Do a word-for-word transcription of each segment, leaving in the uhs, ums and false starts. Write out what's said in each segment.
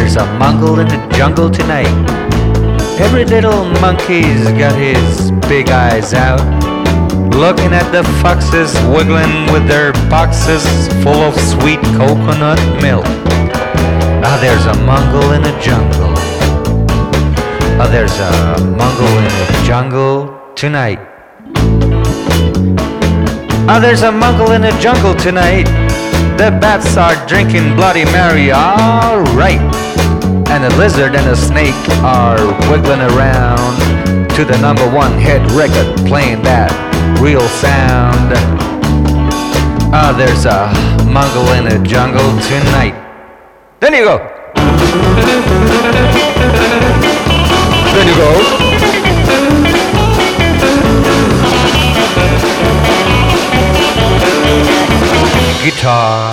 there's a mongrel in the jungle tonight. Every little monkey's got his big eyes out, looking at the foxes wiggling with their boxes full of sweet coconut milk. Ah, there's a mongrel in the jungle. Ah, there's a mongrel in the jungle tonight. Ah, there's a mongrel in the jungle tonight. The bats are drinking Bloody Mary, all right. And the lizard and the snake are wiggling around to the number one hit record, playing that real sound. Ah, there's a mongrel in the jungle tonight. Then you go. Then you go. Guitar.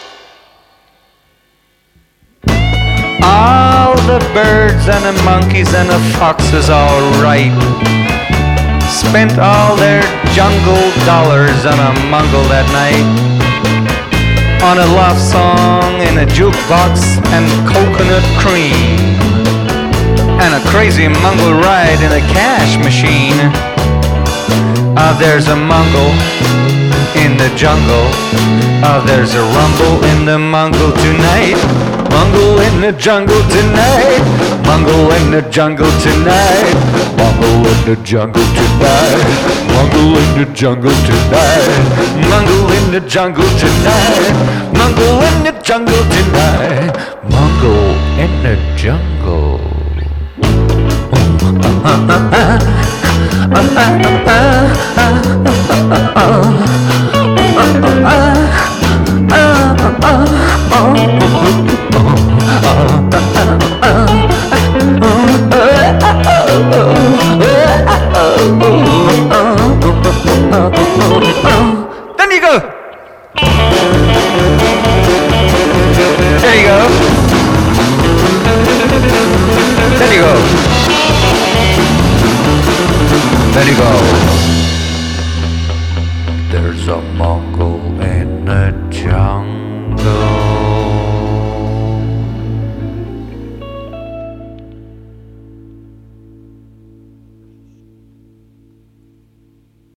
All the birds and the monkeys and the foxes, all right, spent all their jungle dollars on a mongrel that night, on a love song in a jukebox and coconut cream, and a crazy mongrel ride in a cash machine. Ah, there's a mongrel in the jungle. Ah, there's a rumble in the mongrel tonight. Mongrel in the jungle tonight. Mongrel in the jungle tonight. Mongrel in the jungle tonight. Mongrel in the jungle tonight. Mongrel in the jungle tonight. Mongrel in the jungle tonight. Mongrel in the jungle. Ah,